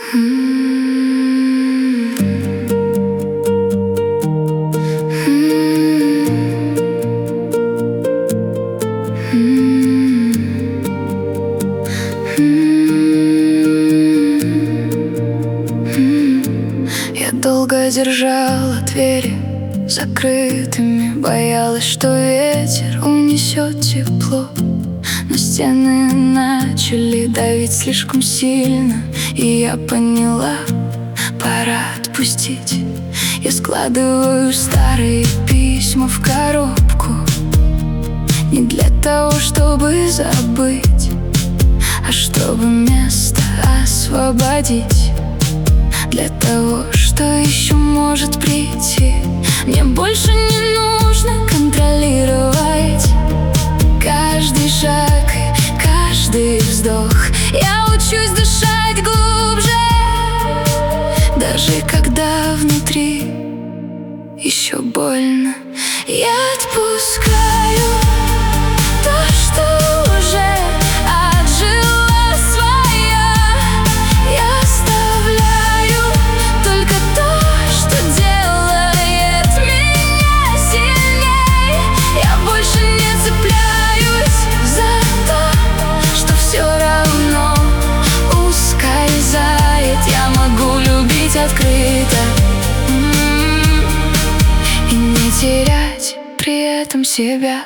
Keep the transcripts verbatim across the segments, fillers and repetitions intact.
Я долго держала двери закрытыми, боялась, что ветер унесет тепло. Но стены начали давить слишком сильно, и я поняла, пора отпустить. Я складываю старые письма в коробку, не для того, чтобы забыть, а чтобы место освободить для того, что еще может прийти. Мне больше не нужно контролировать каждый шаг и каждый вздох. Я учусь дышать глубже, даже когда внутри еще больно. Я отпускаю то, что уже отжило свое. Я оставляю только то, что делает меня сильней. Я больше не цепляюсь за то, что все равно ускользает. Я могу любить открыто и не терять при этом себя.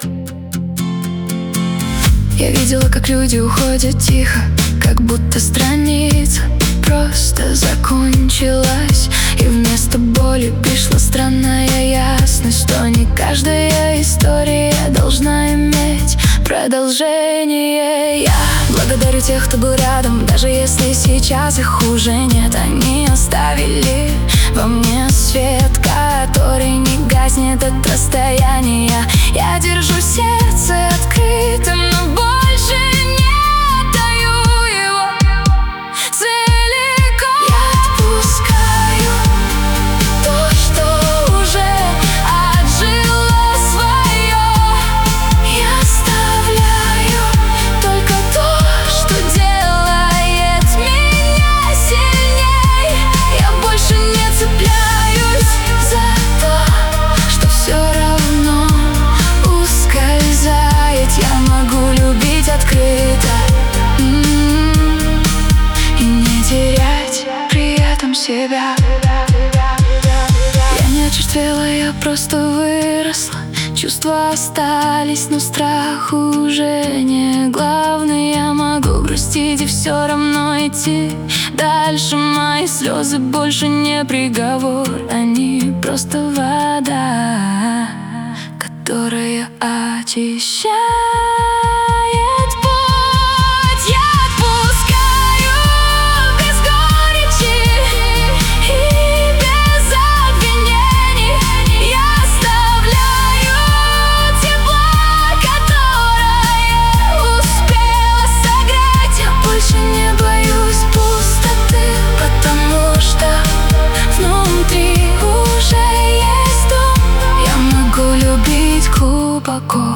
Я видела, как люди уходят тихо, как будто страница просто закончилась, и вместо боли пришла странная ясность, что не каждая история должна иметь продолжение. Я благодарю тех, кто был рядом, даже если сейчас их уже нет. Они оставили во мне свет, который не гаснет от расстояния. Я держу сердце открытым, но больше не отдаю его целиком. Я отпускаю то, что уже отжило свое. Я оставляю только то, что делает меня сильней. Я больше не цепляюсь за то, что все равно ускользает. Я могу любить открыто и не терять при этом себя. Я не очерствела, я просто выросла. Чувства остались, но страх уже не главный. Я могу грустить и все равно идти дальше. Мои слезы больше не приговор, они просто вода, которая очищает путь. Я отпускаю без горечи и без обвинений. Я оставляю тепло, которое успела согреть. Я больше не боюсь пустоты, потому что внутри уже есть дом. Я могу любить глубоко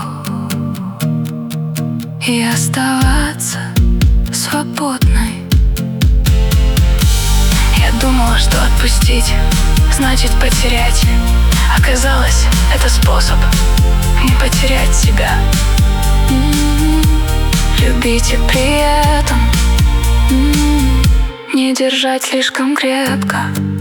и оставаться свободной. Я думала, что отпустить значит потерять. Оказалось, это способ не потерять себя. М-м-м. Любить и при этом м-м, не держать слишком крепко.